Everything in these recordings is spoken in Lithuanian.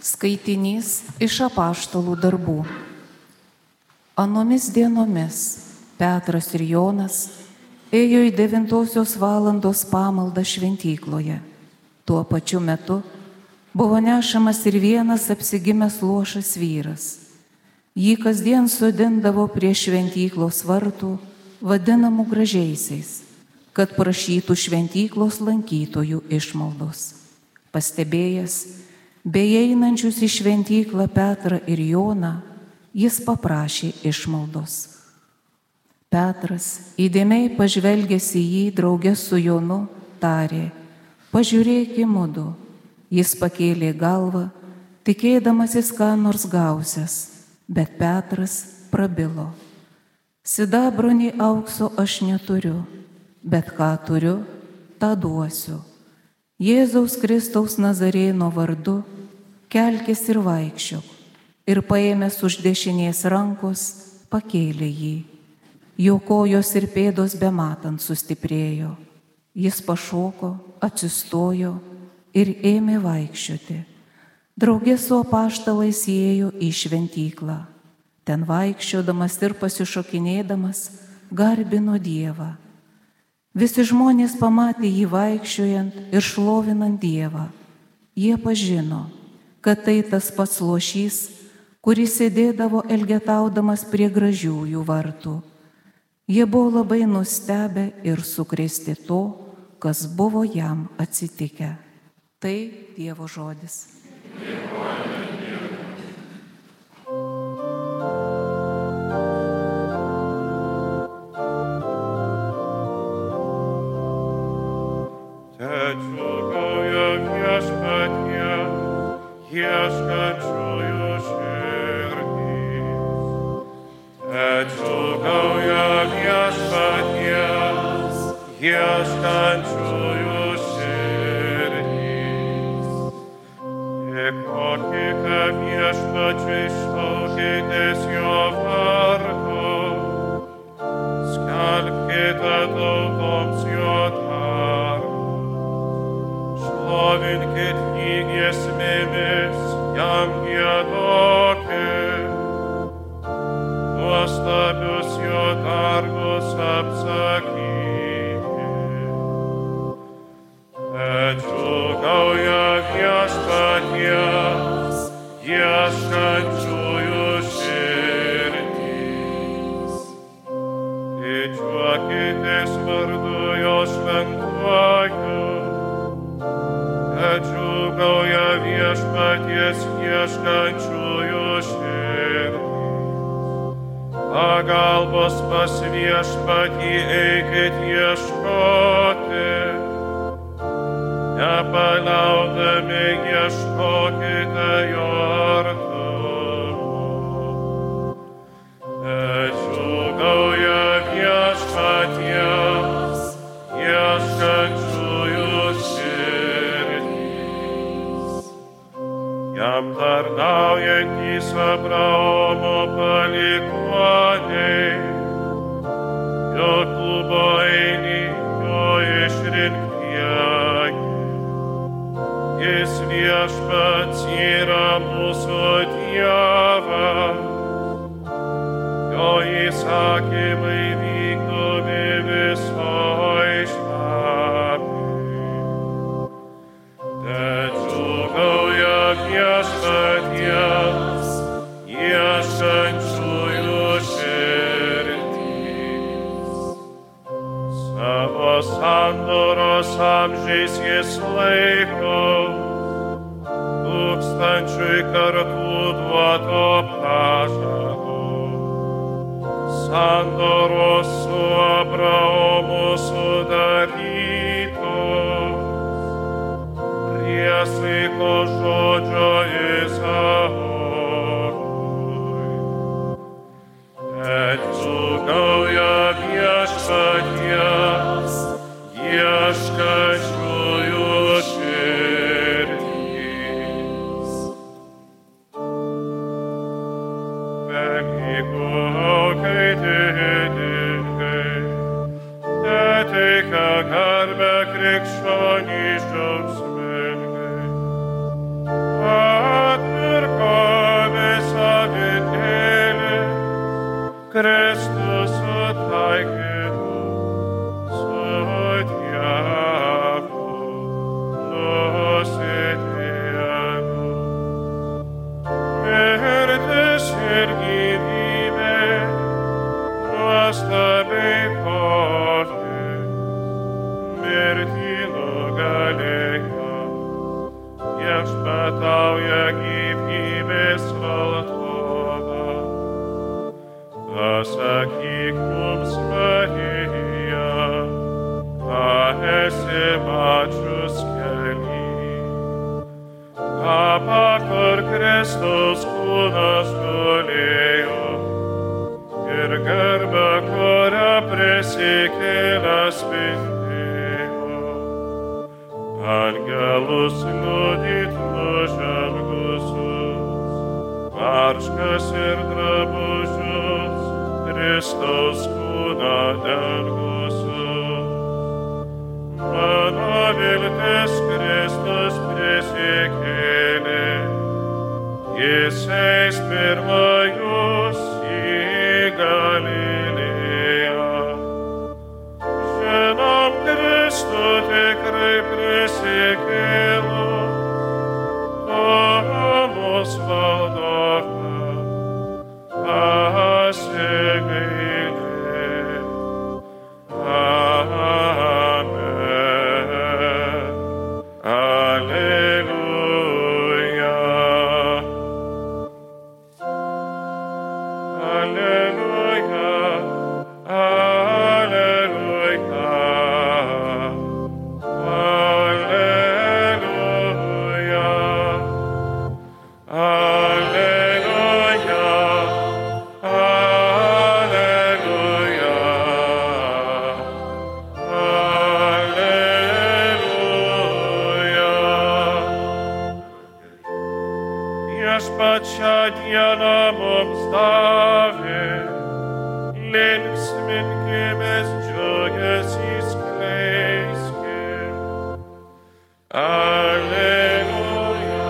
Skaitinys iš apaštalų darbų. Anomis dienomis Petras ir Jonas ėjo į 9 valandos pamaldą šventykloje. Tuo pačiu metu buvo nešamas ir vienas apsigimęs luošas vyras. Jį kasdien sodindavo prie šventyklos vartų, vadinamų gražiaisiais, kad prašytų šventyklos lankytojų išmaldos. Pastebėjęs beeinančius į šventyklą Petrą ir Joną, jis paprašė išmaldos. Petras, įdėmiai pažvelgęs į jį drauge su Jonu, tarė: "Pažiūrėk į mudu." Jis pakėlė galvą, tikėdamasis ką nors gausias, bet Petras prabilo: "Sidabro nei aukso aš neturiu, bet ką turiu, tą duosiu. Jėzaus Kristaus Nazarėno vardu kelkis ir vaikščiok." Ir paėmęs už dešinės rankos, pakėlė jį. Jo kojos ir pėdos bematant sustiprėjo. Jis pašoko, atsistojo ir ėmė vaikščioti. Drauge su apaštalais įėjo į šventyklą. Ten vaikščiodamas ir pasišokinėdamas garbino Dievą. Visi žmonės pamatė jį vaikščiojant ir šlovinant Dievą. Jie pažino, kad tai tas pats luošys, kuris sėdėdavo elgetaudamas prie gražiųjų vartų. Jie buvo labai nustebę ir sukrėsti to, kas buvo jam atsitikę. Tai Dievo žodis. Džiūgauja viešpatie, ieškančiųjų širdys. Džiūgauja viešpatie, ieškančiųjų širdys. Dėkokite viešpačiui, šaukitės jo vardu, skelbkite tautoms jo darbą. Šlovinkit jį giesmėmis, jam giedokit, nuostabius jo darbus apsakykit. Džiūgauja viešpatie, ieškančiųjų širdys. Didžiuokitės vardu jo šventuoju. Džiūgauja viešpaties ieškančiųjų širdys. Pagalbos pas viešpatį eikit ieškoti, nepaliaudami ieškokite jo artumo. Džiūgauja viešpaties ieškančiųjų širdis. Jam tarnaujantys Abraomo palikuoniai, Jokūbo eini, jo išrinktieji. Jis viešpats yra mūsų Dievas, jo įsakymai vykdomi visoj žemėj. Džiūgauja viešpaties ieškančiųjų širdys. Savo sandoros amžiais jis laiko, tūkstančiui kartų duoto pažado. Sandoros su Abraomu sudarytos, priesaiko žodžio Izaokui. Džiūgauja viešpaties ieškančiųjų širdys. Velykų aukai didingai, teikia garbę krikščionys džiaugsmingai. gauja gyvybės valdoba. Pasakyk mums, Marija, ką esi mačius kely, kapą, kur Kristaus kūnas gulėjo, ir garbę, kurią prisikėlęs spindėjo. Angelus liudyt nužengusius, marškas ir drabužius, Kristaus kūną dengusius. Mano viltis Kristus prisikėlė, Jis eis pirma jūs į Galilėją. Žinom Kristų tikrai prisikėlo, o mus valdova pasigailė. Amen. Alleluja. Alleluja. Alleluja. Alleluia. Alleluia. Viešpačią dieną mums davė, linksminkimės, džiugesį skleiskim. Alleluja.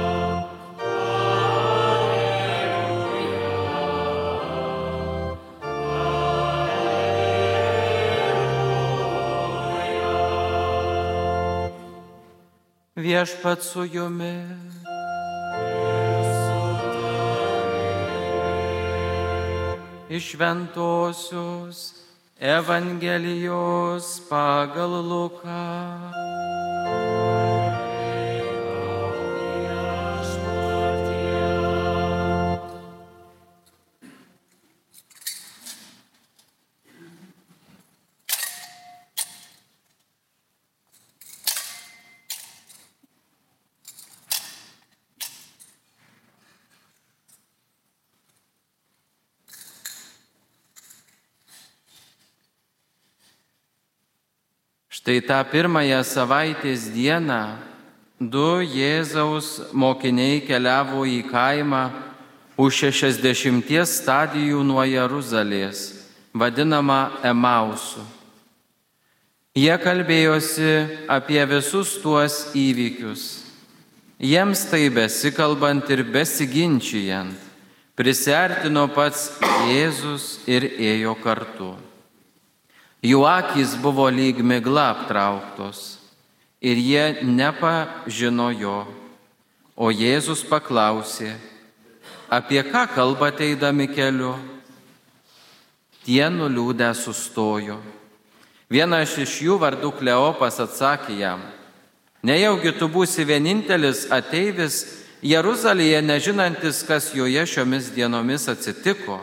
Viešpats su jumis. Iš Šventosios Evangelijos pagal Luką. Štai tą pirmąją savaitės dieną du Jėzaus mokiniai keliavo į kaimą už 60 stadijų nuo Jeruzalės, vadinamą Emausu. Jie kalbėjosi apie visus tuos įvykius. Jiems tai besikalbant ir besiginčijant, prisiartino pats Jėzus ir ėjo kartu. Jų akys buvo lyg migla aptrauktos ir jie nepažino jo. O Jėzus paklausė, apie ką kalbate eidami keliu? Tie nuliūdę sustojo. Vienas iš jų vardu Kleopas atsakė jam, nejaugi tu būsi vienintelis ateivis Jeruzalėje, nežinantis, kas joje šiomis dienomis atsitiko.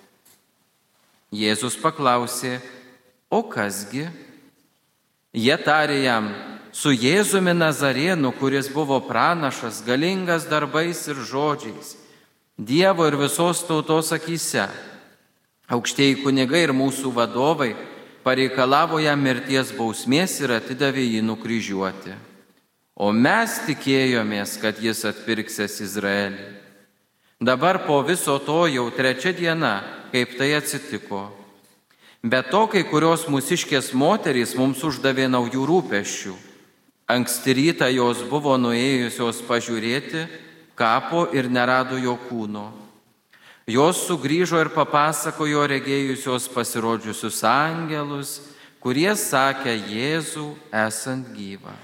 Jėzus paklausė, o kasgi? Jie tarė jam, su Jėzumi Nazarėnu, kuris buvo pranašas, galingas darbais ir žodžiais, Dievo ir visos tautos akyse. Aukštieji kunigai ir mūsų vadovai pareikalavo jam mirties bausmės ir atidavė jį nukryžiuoti. O mes tikėjomės, kad jis atpirksės Izraelį. Dabar po viso to jau 3 diena, kaip tai atsitiko. Be to, kai kurios mūsiškės moterys mums uždavė naujų rūpesčių. Anksti rytą jos buvo nuėjusios pažiūrėti kapo ir nerado jo kūno. Jos sugrįžo ir papasakojo regėjusios pasirodžiusius angelus, kurie sakė Jėzų esant gyvą.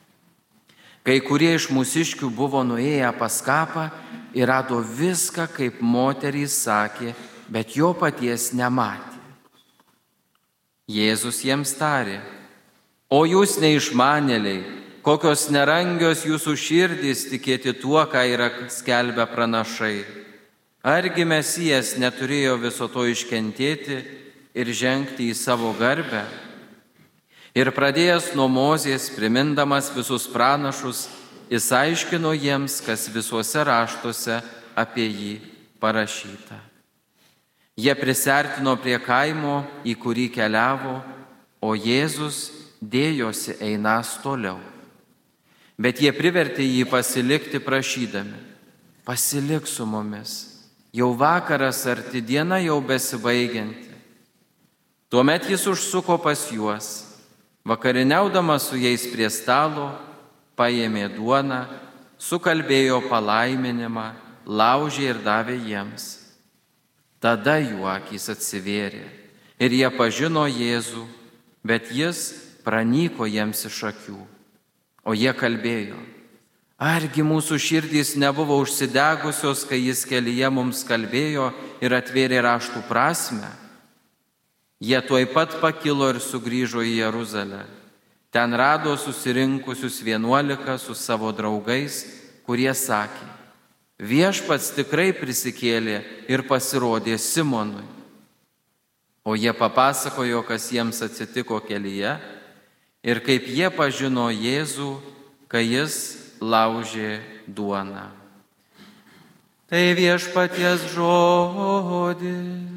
Kai kurie iš mūsiškių buvo nuėję pas kapą ir rado viską, kaip moterys sakė, bet jo paties nematė. Jėzus jiems tarė, o jūs neišmanėliai, kokios nerangios jūsų širdys tikėti tuo, ką yra skelbę pranašai. Argi Mesijas neturėjo viso to iškentėti ir žengti į savo garbę? Ir pradėjęs nuo Mozės, primindamas visus pranašus, jis aiškino jiems, kas visuose raštuose apie jį parašyta. Jie prisertino prie kaimo, į kurį keliavo, o Jėzus dėjosi einąs toliau. Bet jie privertė jį pasilikti prašydami: pasilik su mumis, jau vakaras arti, diena jau besibaigianti. Tuomet jis užsuko pas juos, vakarieniaudamas su jais prie stalo, paėmė duoną, sukalbėjo palaiminimą, laužė ir davė jiems. Tada jų akys atsivėrė ir jie pažino Jėzų, bet jis pranyko jiems iš akių. O jie kalbėjo: argi mūsų širdys nebuvo užsidegusios, kai jis kelyje mums kalbėjo ir atvėrė raštų prasmę? Jie tuoj pat pakilo ir sugrįžo į Jeruzalę. Ten rado susirinkusius 11 su savo draugais, kurie sakė: viešpats tikrai prisikėlė ir pasirodė Simonui. O jie papasakojo, kas jiems atsitiko kelyje ir kaip jie pažino Jėzų, kai jis laužė duoną. Tai viešpaties žodis.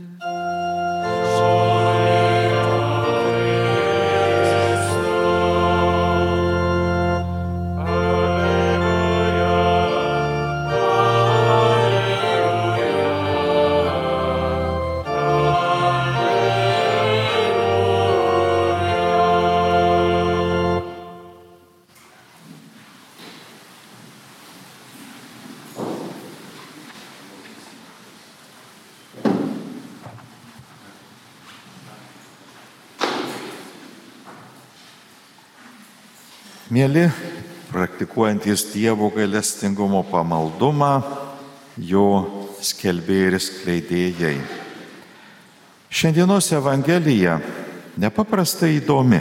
Mėly, praktikuojantys Dievo gailestingumo pamaldumą, jo skelbėjai ir skleidėjai. Šiandienos Evangelija nepaprastai įdomi.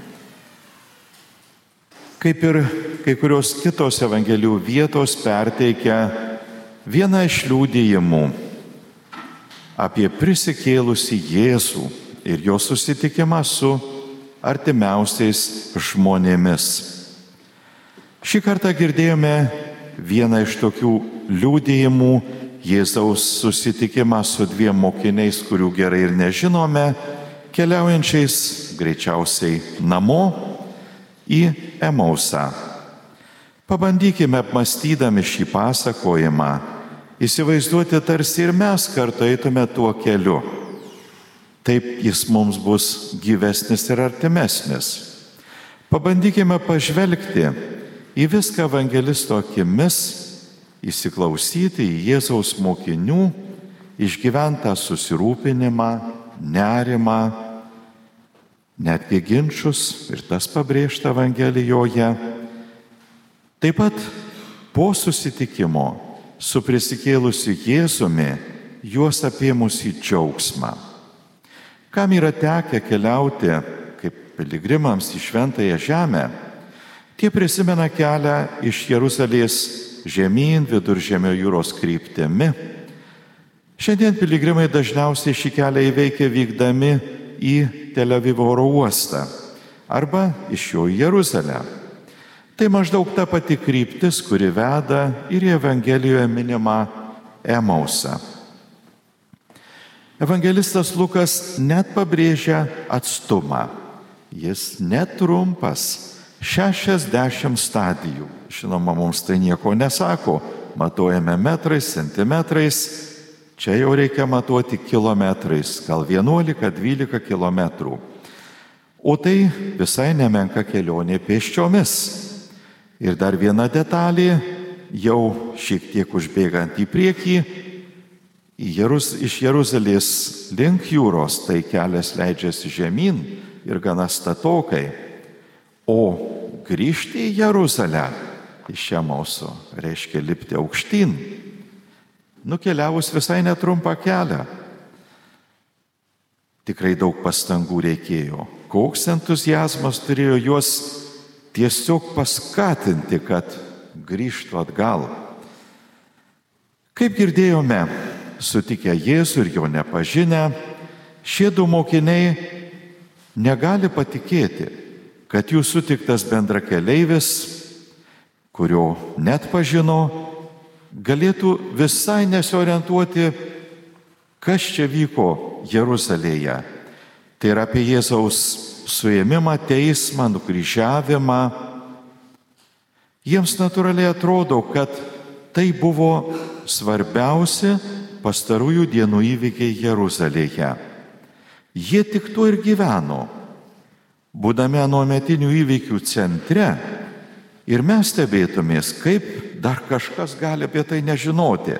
Kaip ir kai kurios kitos Evangelijų vietos perteikia vieną iš liudijimų apie prisikėlusį Jėzų ir jo susitikimą su artimiausiais žmonėmis. Šį kartą girdėjome vieną iš tokių liudijimų, Jėzaus susitikimą su 2 mokiniais, kurių gerai ir nežinome, keliaujančiais greičiausiai namo į Emausą. Pabandykime, apmąstydami šį pasakojimą, įsivaizduoti, tarsi ir mes kartu eitume tuo keliu. Taip jis mums bus gyvesnis ir artimesnis. Pabandykime pažvelgti į viską evangelisto akimis, įsiklausyti į Jėzaus mokinių išgyventą susirūpinimą, nerimą, netgi ginčus, ir tas pabrėžta Evangelijoje. Taip pat po susitikimo su prisikėlusiu Jėzumi juos apėmusi džiaugsmą. Kam yra tekę keliauti kaip piligrimams į Šventąją Žemę, tie prisimena kelią iš Jeruzalės žemyn Viduržemio jūros kryptimi. Šiandien piligrimai dažniausiai šį kelią įveikia vykdami į Tel Avivo oro uostą arba iš jo į Jeruzalę. Tai maždaug ta pati kryptis, kuri veda ir į Evangelijoje minimą Emausą. Evangelistas Lukas net pabrėžia atstumą. Jis netrumpas. 60 stadijų. Žinoma, mums tai nieko nesako. Matuojame metrais, centimetrais. Čia jau reikia matuoti kilometrais, gal 11-12 kilometrų. O tai visai nemenka kelionė pėsčiomis. Ir dar viena detalė, jau šiek tiek užbėgant į priekį, iš Jeruzalės link jūros tai kelias leidžiasi žemyn ir gana statokai. O grįžti į Jeruzalę iš Emauso reiškia lipti aukštyn, nukeliavus visai netrumpą kelią. Tikrai daug pastangų reikėjo. Koks entuziazmas turėjo juos tiesiog paskatinti, kad grįžtų atgal. Kaip girdėjome, sutikę Jėzų ir jo nepažinę, šie du mokiniai negali patikėti, kad jų sutiktas bendrakeleivis, kurio net pažino, galėtų visai nesiorientuoti, kas čia vyko Jeruzalėje. Tai yra apie Jėzaus suėmimą, teismą, nukryžiavimą. Jiems natūraliai atrodo, kad tai buvo svarbiausi pastarųjų dienų įvykiai Jeruzalėje. Jie tik tuo ir gyveno, būdami anuometinių įvykių centre, ir mes stebėtumės, kaip dar kažkas gali apie tai nežinoti.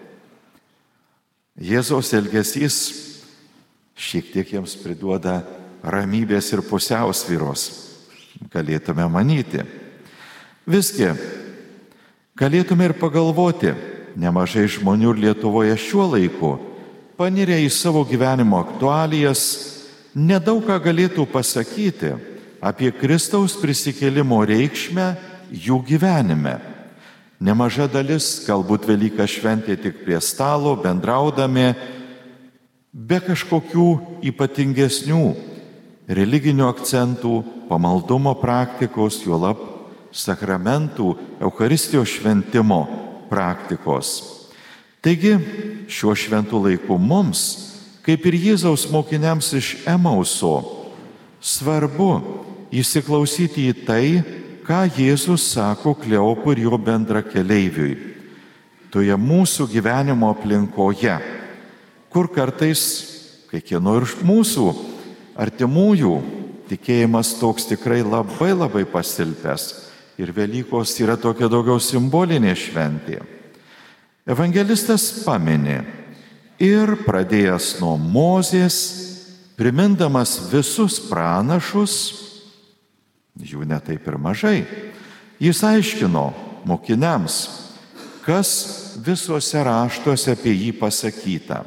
Jėzaus elgesys šiek tiek jiems priduoda ramybės ir pusiausvyros, galėtume manyti. Visgi, galėtume ir pagalvoti, nemažai žmonių ir Lietuvoje šiuo laiku, panirę į savo gyvenimo aktualijas, nedaug ką galėtų pasakyti apie Kristaus prisikėlimo reikšmę jų gyvenime. Nemaža dalis galbūt Velyką šventė tik prie stalo, bendraudami, be kažkokių ypatingesnių religinių akcentų, pamaldumo praktikos, juolab sakramentų, Eucharistijos šventimo praktikos. Taigi, šiuo šventų laiku mums, kaip ir Jėzaus mokiniams iš Emauso, svarbu įsiklausyti į tai, ką Jėzus sako Kleopui ir jo bendrakeleiviui. Toje mūsų gyvenimo aplinkoje, kur kartais, kai kieno ir mūsų artimųjų tikėjimas toks tikrai labai pasilpęs ir Velykos yra tokia daugiau simbolinė šventė. Evangelistas pamini ir pradėjęs nuo Mozės, primindamas visus pranašus, jų netaip ir mažai, jis aiškino mokiniams, kas visuose raštuose apie jį pasakyta.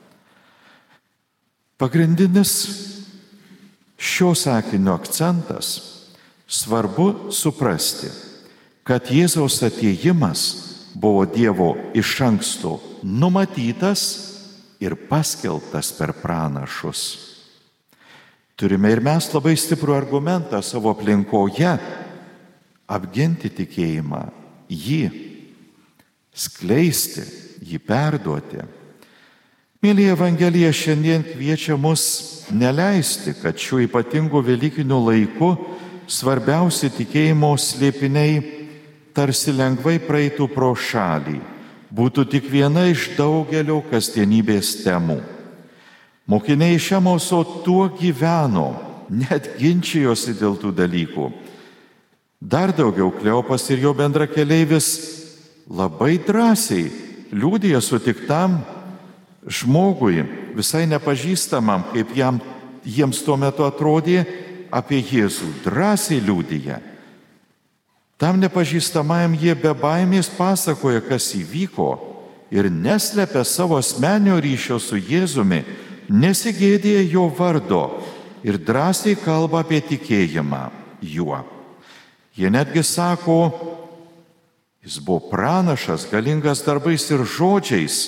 Pagrindinis šio sakinio akcentas - svarbu suprasti, kad Jėzaus atėjimas buvo Dievo iš anksto numatytas ir paskelbtas per pranašus. Turime ir mes labai stiprų argumentą savo aplinkoje apginti tikėjimą, jį skleisti, jį perduoti. Mėly, Evangelija šiandien kviečia mus neleisti, kad šiuo ypatingu Velykiniu laiku svarbiausi tikėjimo slėpiniai tarsi lengvai praeitų pro šalį, būtų tik viena iš daugelio kasdienybės temų. Mokiniai iš Emauso tuo gyveno, net ginčijosi dėl tų dalykų. Dar daugiau, Kleopas ir jo bendrakeleivis labai drąsiai liudija sutiktam žmogui, visai nepažįstamam, kaip jiems tuo metu atrodė, apie Jėzų. Drąsiai liudija. Tam nepažįstamajam jie be baimės pasakoja, kas įvyko, ir neslepia savo asmeninio ryšio su Jėzumi, nesigėdėja jo vardo ir drąsiai kalba apie tikėjimą juo. Jie netgi sako, jis buvo pranašas, galingas darbais ir žodžiais,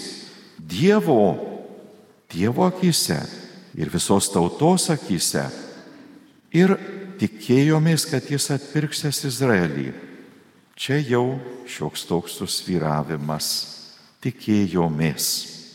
Dievo akyse ir visos tautos akyse. Ir tikėjomės, kad jis atpirksiąs Izraelį. Čia jau šioks toks susvyravimas. Tikėjomės.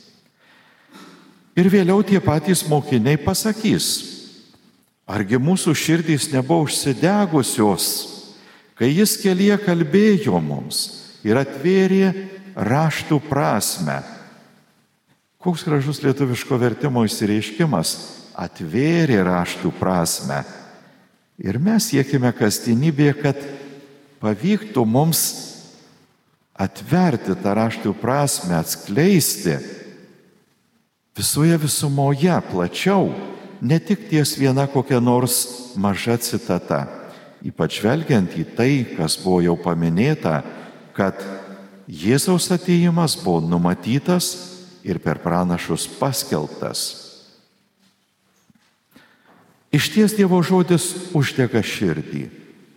Ir vėliau tie patys mokiniai pasakys, argi mūsų širdys nebuvo užsidegusios, kai jis kelyje kalbėjo mums ir atvėrė raštų prasmę. Koks gražus lietuviško vertimo išsireiškimas - atvėrė raštų prasmę. Ir mes siekime kasdienybėje, kad pavyktų mums atverti tą raštų prasmę, atskleisti visoje visumoje plačiau, ne tik ties viena kokia nors maža citata, ypač žvelgiant į tai, kas buvo jau paminėta, kad Jėzaus atėjimas buvo numatytas ir per pranašus paskelbtas. Išties Dievo žodis uždega širdį,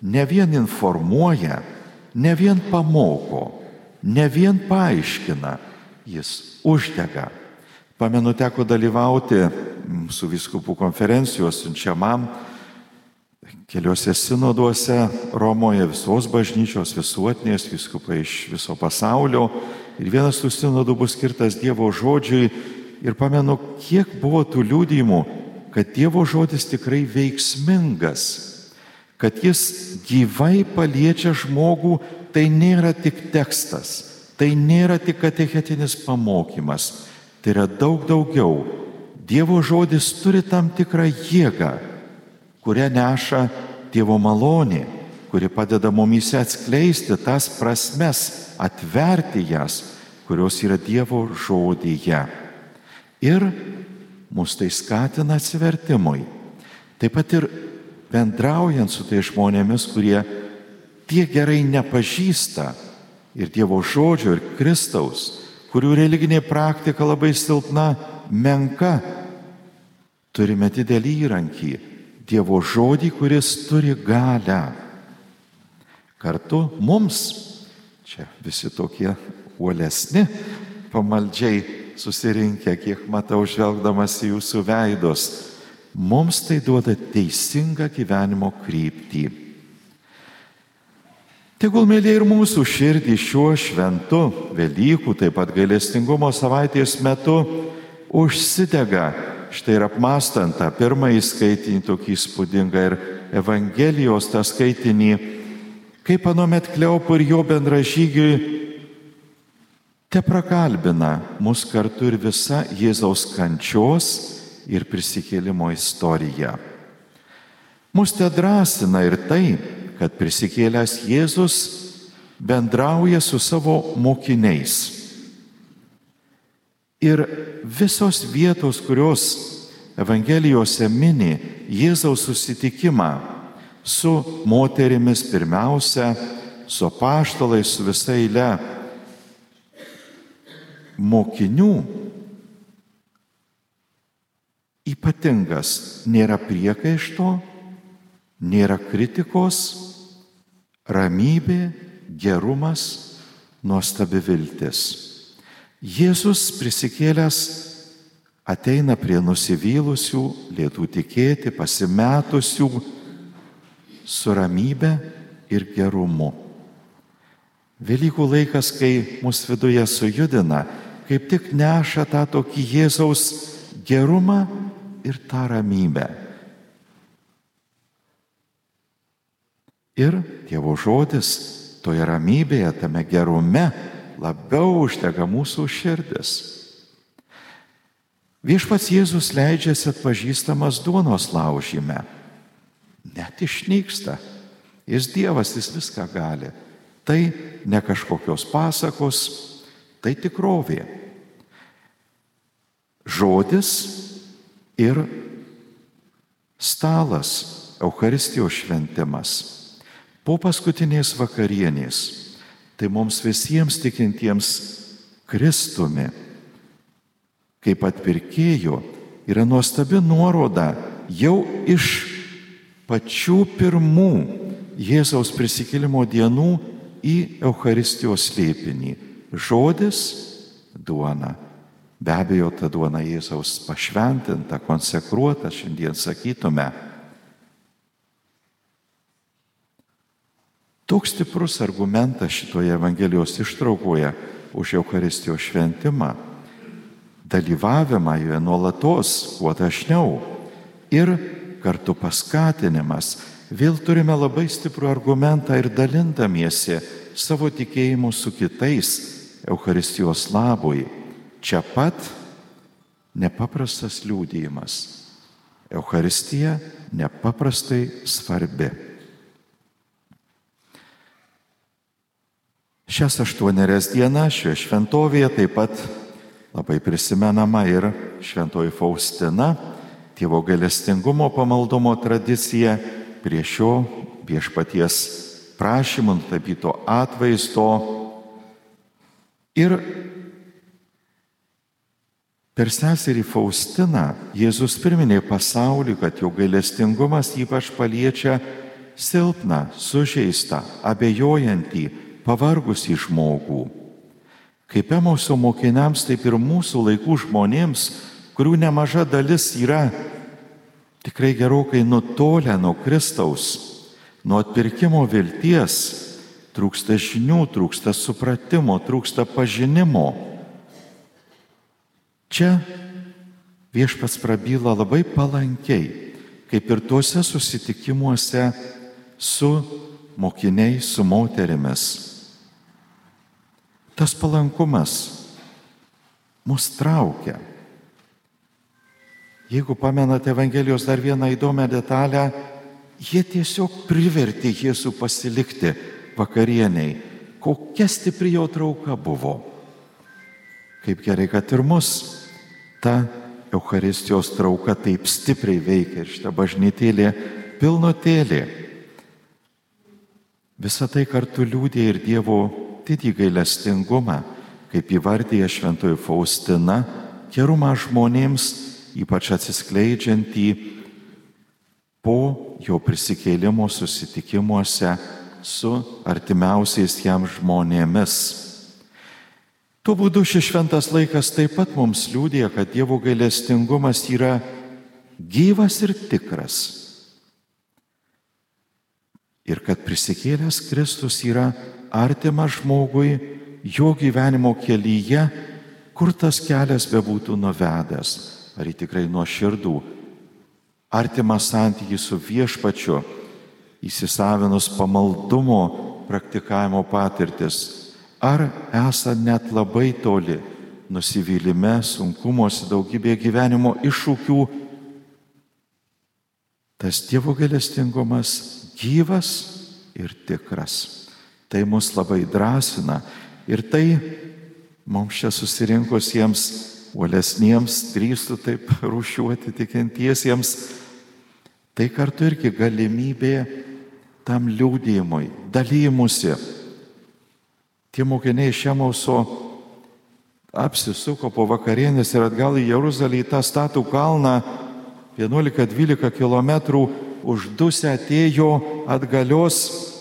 ne vien informuoja, ne vien pamoko, ne vien paaiškina, jis uždega. Pamenu, teko dalyvauti su vyskupų konferencijos siunčiamam keliuose sinoduose Romoje, visos bažnyčios, visuotinės, vyskupai iš viso pasaulio. Ir vienas tų sinodų bus skirtas Dievo žodžiui. Ir pamenu, kiek buvo tų liudijimų, kad Dievo žodis tikrai veiksmingas, kad jis gyvai paliečia žmogų. Tai nėra tik tekstas, tai nėra tik katechetinis pamokymas, tai yra daug daugiau. Dievo žodis turi tam tikrą jėgą, kurią neša Dievo malonė, kuri padeda mumyse atskleisti tas prasmes, atverti jas, kurios yra Dievo žodyje. Ir mus tai skatina atsivertimui. Taip pat ir bendraujant su tai žmonėmis, kurie tiek gerai nepažįsta ir Dievo žodžio, ir Kristaus, kurių religinė praktika labai silpna, menka, turime didelį įrankį, Dievo žodį, kuris turi galią. Kartu mums, čia visi tokie uolesni, pamaldžiai susirinkę, kiek matau žvelgdamas į jūsų veidus, mums tai duoda teisingą gyvenimo kryptį. Tegul, mėlyje, ir mūsų širdį šiuo šventu Velykų, taip pat gailestingumo savaitės metu užsidega, štai ir apmąstant tą pirmąjį skaitinį, tokį įspūdingą, ir Evangelijos tą skaitinį, kaip anuomet Kleopui ir jo bendražygiui te prakalbina mus kartu ir visa Jėzaus kančios ir prisikėlimo istorija. Mus te drąsina ir tai, kad prisikėlęs Jėzus bendrauja su savo mokiniais. Ir visos vietos, kurios Evangelijose mini Jėzaus susitikimą su moterimis pirmiausia, su apaštalais, su visa eile mokinių, ypatingas, nėra priekaišto, nėra kritikos, ramybė, gerumas, nuostabi viltis. Jėzus prisikėlęs ateina prie nusivylusių, lietų tikėti, pasimetusių su ramybė ir gerumu. Velykų laikas, kai mūsų viduje sujudina, kaip tik neša tą tokį Jėzaus gerumą ir tą ramybę. Ir Dievo žodis toje ramybėje, tame gerume labiau uždega mūsų širdis. Viešpats Jėzus leidžiasi atpažįstamas duonos laužyme. Net išnyksta. Jis Dievas, jis viską gali. Tai ne kažkokios pasakos, tai tikrovė. Žodis ir stalas, Eucharistijos šventimas. Po paskutinės vakarienės, tai mums visiems tikintiems Kristumi, kaip atpirkėjo, yra nuostabi nuoroda jau iš pačių pirmų Jėzaus prisikėlimo dienų į Eucharistijos slėpinį. Žodis, duona. Be abejo, ta duona Jėzaus pašventinta, konsekruota, šiandien sakytume. Toks stiprus argumentas šitoje Evangelijos ištraukoje už Eucharistijos šventimą, dalyvavimą joje nuolatos, kuo dažniau, ir kartu paskatinimas. Vėl turime labai stiprų argumentą ir dalindamiesi savo tikėjimu su kitais Eucharistijos labui. Čia pat nepaprastas liudijimas. Eucharistija nepaprastai svarbi. Šias 8 dienas šioje šventovėje taip pat labai prisimenama ir šventoji Faustina, Dievo gailestingumo pamaldumo tradicija prie šio viešpaties prašymų nutapyto atvaizdo. Ir per seserį Faustiną Jėzus priminė pasaulį, kad jo gailestingumas ypač paliečia silpną, sužeistą, abejojantį, pavargusį žmogų. Kaip Emauso mokiniams, taip ir mūsų laikų žmonėms, kurių nemaža dalis yra tikrai gerokai nutolę nuo Kristaus, nuo atpirkimo vilties, trūksta žinių, trūksta supratimo, trūksta pažinimo. Čia Viešpats prabyla labai palankiai, kaip ir tuose susitikimuose su mokiniais, su moterimis. Tas palankumas mus traukia. Jeigu pamenate Evangelijos dar vieną įdomią detalę, jie tiesiog privertė Jėzų pasilikti vakarieniai. Kokia stipri jo trauka buvo. Kaip gerai, kad ir mus ta Eucharistijos trauka taip stipriai veikia ir šitą bažnytėlė pilnutėlė. Visą tai kartu liudija ir Dievo didį gailestingumą, kaip įvardyja šventoji Faustina, gerumą žmonėms, ypač atsiskleidžiantį po jo prisikėlimo susitikimuose su artimiausiais jam žmonėmis. Tuo būdu šis šventas laikas taip pat mums liudija, kad Dievo gailestingumas yra gyvas ir tikras. Ir kad prisikėlęs Kristus yra artimas žmogui jo gyvenimo kelyje, kur tas kelias bebūtų nuvedęs. Ar jį tikrai nuoširdų, artimą santykį su Viešpačiu, įsisavinus pamaldumo praktikavimo patirtis, ar esant net labai toli, nusivylime, sunkumuose, daugybėje gyvenimo iššūkių, tas Dievo gailestingumas gyvas ir tikras. Tai mus labai drąsina ir tai mums čia susirinkusiems, uolesniems, drįstų taip rūšiuoti tikintiesiems, tai kartu irgi galimybė tam liudijimui, dalymusi. Tie mokiniai iš Emauso apsisuko po vakarienės ir atgal į Jeruzalę, į tą statų kalną, 11-12 kilometrų uždusę atėjo atgalios.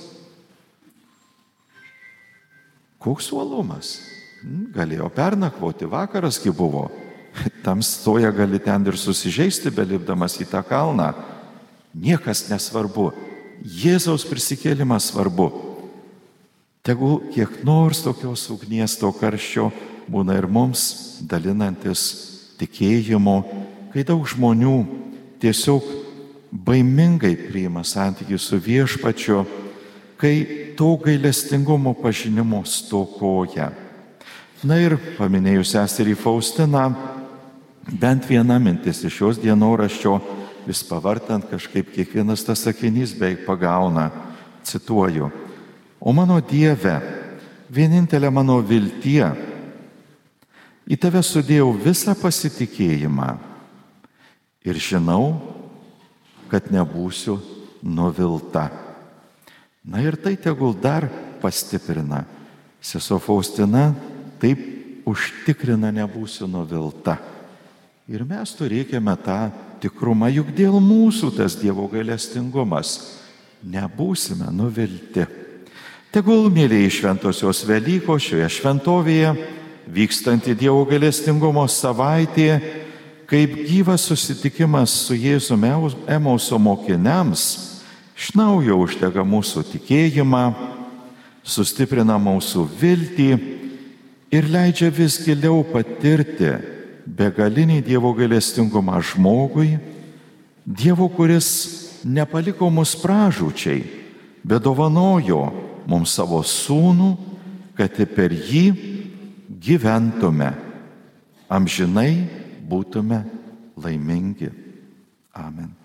Koks uolumas. Galėjo pernakvoti, vakarasgi buvo. Tamsoje gali ten ir susižeisti, belipdamas į tą kalną. Niekas nesvarbu. Jėzaus prisikėlimas svarbu. Tegul kiek nors tokios ugnies, to karščio būna ir mums, dalinantis tikėjimu, kai daug žmonių tiesiog baimingai priima santykių su Viešpačiu, kai to gailestingumo pažinimo stokoja. Na ir paminėjus seserį Faustiną, bent viena mintis iš šios dienoraščio, vis pavartant kažkaip kiekvienas tas sakinys beveik pagauna, cituoju: O mano Dieve, vienintelė mano viltie, į tave sudėjau visą pasitikėjimą ir žinau, kad nebūsiu nuvilta. Na ir tai tegul dar pastiprina. Sesuo Faustina taip užtikrina, nebūsiu nuvilta. Ir mes turėkime tą tikrumą, juk dėl mūsų tas Dievo gailestingumas. Nebūsime nuvilti. Tegul, mėlyjei, šventosios Velykos šioje šventovėje, vykstanti Dievo gailestingumo savaitė, kaip gyvas susitikimas su Jėzumi Emauso mokiniams, iš naujo uždega mūsų tikėjimą, sustiprina mūsų viltį ir leidžia vis giliau patirti begalinį Dievo gailestingumą žmogui, Dievo, kuris nepaliko mus pražūčiai, bet dovanojo mums savo sūnų, kad per jį gyventume, amžinai būtume laimingi. Amen.